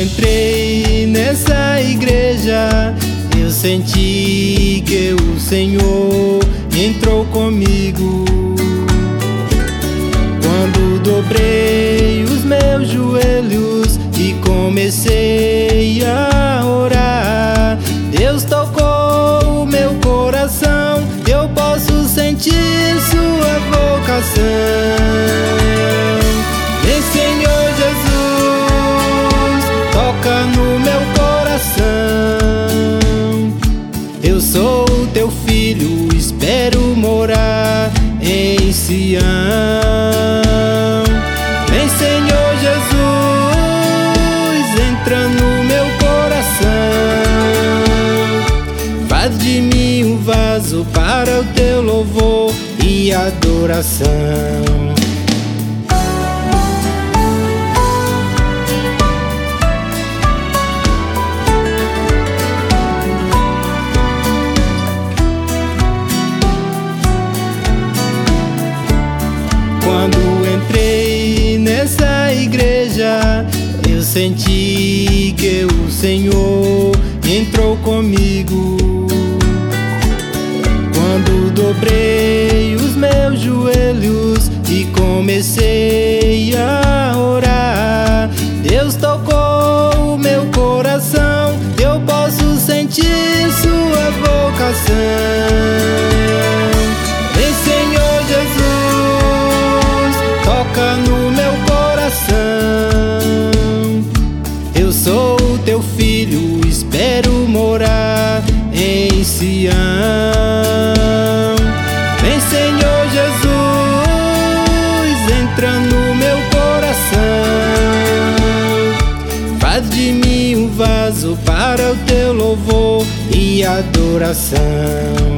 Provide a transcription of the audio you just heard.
entrei nessa igreja, eu senti que o Senhor entrou comigo. Quando dobrei os meus joelhos e comecei a orar, Deus tocou o meu coração, eu posso sentir sua vocação. Vem, Senhor Jesus, toca no meu coração. Eu sou teu filho, espero morar em Sião. Vem, Senhor Jesus, entra no meu coração. Faz de mim um vaso para o teu louvor e adoração. Quando entrei nessa igreja, eu senti que o Senhor entrou comigo. Quando dobrei os meus joelhos e comecei a orar, Deus tocou o meu coração, eu posso sentir sua vocação. Vem, Senhor Jesus, toca no meu coração. Eu sou teu filho, espero morar em Sião. Vem, Senhor Jesus, entra no meu coração. Faz de mim um vaso para o teu louvor e adoração.